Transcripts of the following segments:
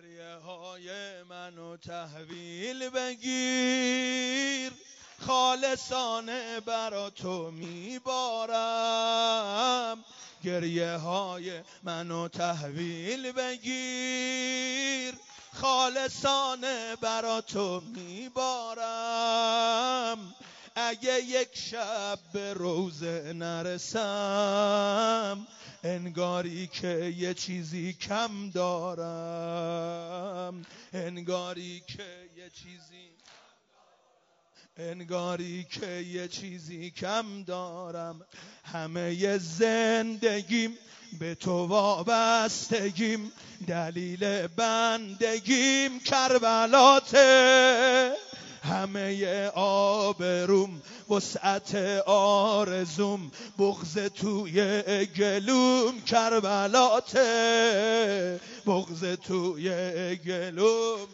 گریه های منو تحویل بگیر، خالصانه برا تو میبارم. گریه های منو تحویل بگیر، خالصانه برا تو میبارم. اگه یک شب به روزه نرسم، انگاری که یه چیزی کم دارم. انگاری که یه چیزی کم دارم. همه زندگیم به تو وابستگیم، دلیل بندگیم کربلاته. همه آبروم وسعت آرزوم، بغض توی گلوم کربلاته. بغض توی گلوم،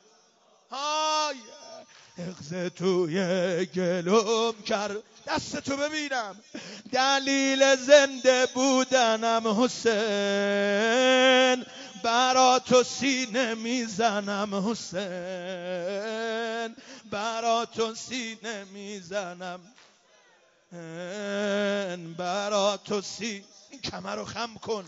بغض توی گلوم دستتو ببینم. دلیل زنده بودنم حسین، برا تو سینه میزنم حسین، برا تو سینه میزنم، برا تو این کمر رو خم کن.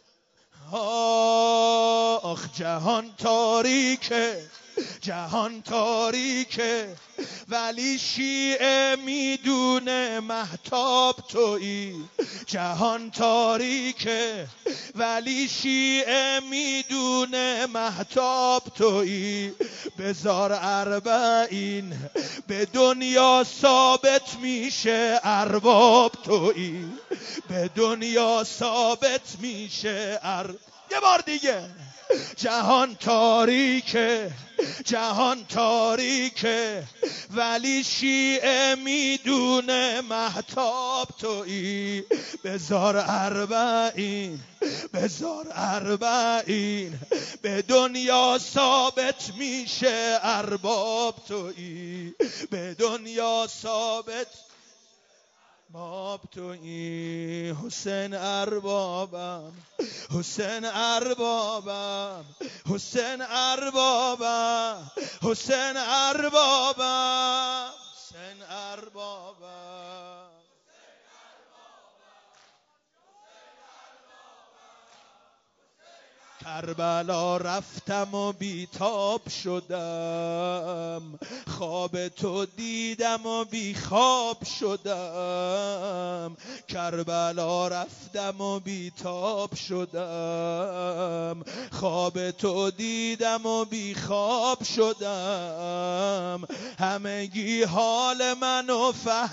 آخ جهان تاریکه، جهان تاریکه، ولی شیعه میدونه مهتاب تویی. جهان تاریکه ولی شیعه میدونه مهتاب تویی. بذار اربعین به دنیا ثابت میشه ارباب تویی. به دنیا ثابت میشه یه بار دیگه. جهان تاریکه، جهان تاریکه، ولی شیعه میدونه مهتاب تویی. بذار اربعین، بذار اربعین، به دنیا ثابت میشه ارباب تویی. به دنیا ثابت باب تویی. حسین اربابم، حسین اربابم، حسین اربابم، حسین اربابم، حسین اربابم. کربلا رفتم و بیتاب شدم، خواب تو دیدم و بی خواب شدم. کربلا رفتم و بیتاب شدم، خواب تو دیدم و بی خواب شدم. همگی حال منو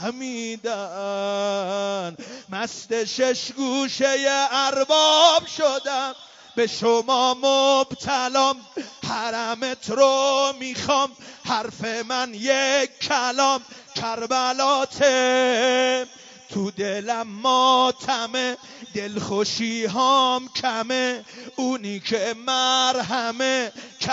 فهمیدن، مست شش گوشه ارباب شدم. به شما مبتلام، حرمت رو میخوام، حرف من یک کلام کربلاته. تو دلم ماتمه، دلخوشی هام کمه، اونی که مرهمه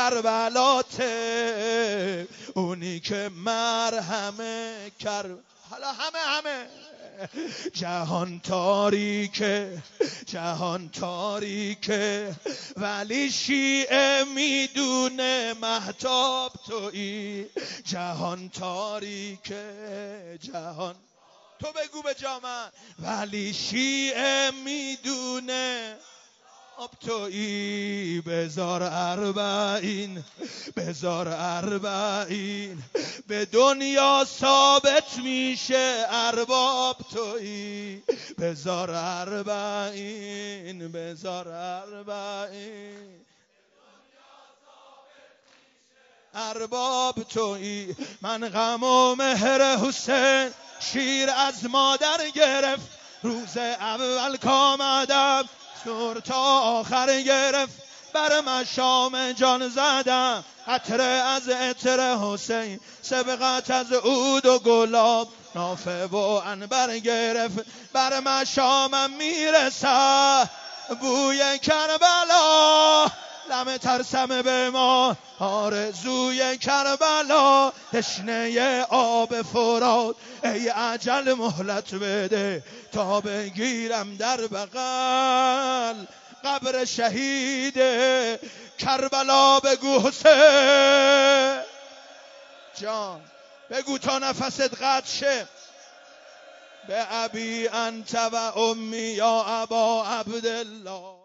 کربلاته. اونی که مرهمه حالا همه جهان تاریکه، جهان تاریکه، ولی شیعه میدونه مهتاب تویی. جهان تاریکه، جهان تو بگو به جامن، ولی شیعه میدونه آب تویی. بذار اربعین، بذار اربعین، به دنیا ثابت میشه ارباب تویی. بذار اربعین، بذار اربعین، ارباب تویی. من غم و مهر حسین شیر از مادر گرفت، روز اول کامدم نور تا آخر گرفت. بر مشام جان زدم، عطر از عطر حسین، سبقت از عود و گلاب، نافه و عنبر گرفت. بر مشامم میرسه بوی کربلا، لم ترسم به ما آرزوی کربلا. تشنه آب فرات ای اجل مهلت بده، تا بگیرم در بغل قبر شهید کربلا بگو حسین جان، بگو تا نفست قطع شه. به ابی انت و امی یا ابا عبدالله.